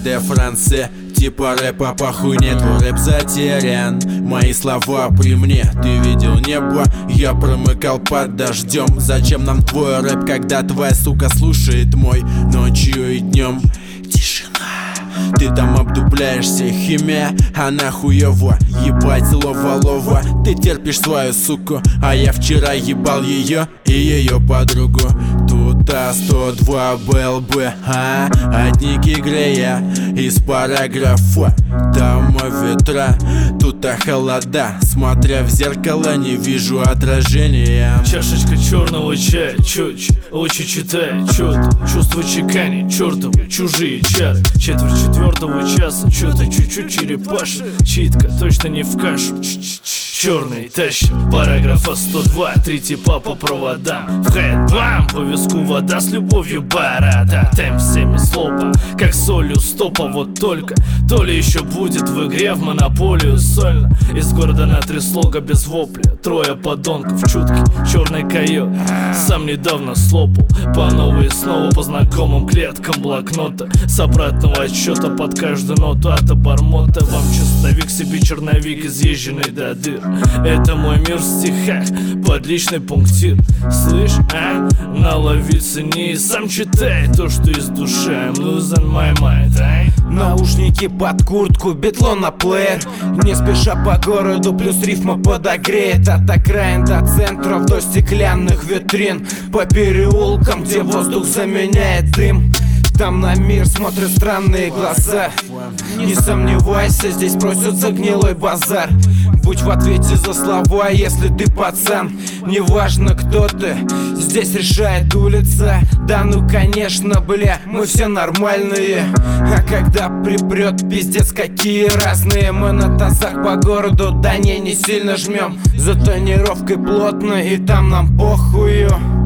де Франце. Типа рэпа похуй нет, твой рэп затерян. Мои слова при мне, ты видел небо, я промыкал под дождем. Зачем нам твой рэп, когда твоя сука слушает мой ночью и днем? Тишина. Ты там обдупляешься, химия, она хуёво. Ебать лова. Ты терпишь свою суку, а я вчера ебал ее и ее подругу. Тут А102 БЛБ, от Ники Грея из параграфа. Там ветра, тут холода. Смотря в зеркало, не вижу отражения. Чашечка черного чая, очи читает чёрт. Чувство чекани, чертовы, чужие чары. Четверть четвертого часа, чё-то чуть-чуть черепашит. Читка, точно не в кашу. Черный тащит, параграфа 102. Три типа по проводам. В хэт-бам, по виску вода с любовью борода. Темп всеми слопа, как солью стопа. Вот только, то ли еще будет в игре в монополию сольно. Из города на 3 слога без вопля. Трое подонков, чуткий, черный койот. Сам недавно слопал, по новой снова по знакомым клеткам блокнота. С обратного отсчета под каждую ноту от обормота. Вам чистовик, себе черновик, изъезженный до дыр. Это мой мир в стихах, под личный пунктир. Слышь, налови цени, сам читай то, что из души. I'm losing my mind, Наушники под куртку, битло на плеер. Не спеша по городу, плюс рифма подогреет. От окраин до центра, вдоль стеклянных витрин. По переулкам, где воздух заменяет дым. Там на мир смотрят странные глаза. Не сомневайся, здесь просится гнилой базар. Будь в ответе за слова, если ты пацан. Неважно, кто ты, здесь решает улица. Да ну конечно, бля, мы все нормальные. А когда припрет, пиздец, какие разные. Мы на тазах по городу, да не сильно жмем. За тонировкой плотно, и там нам похую.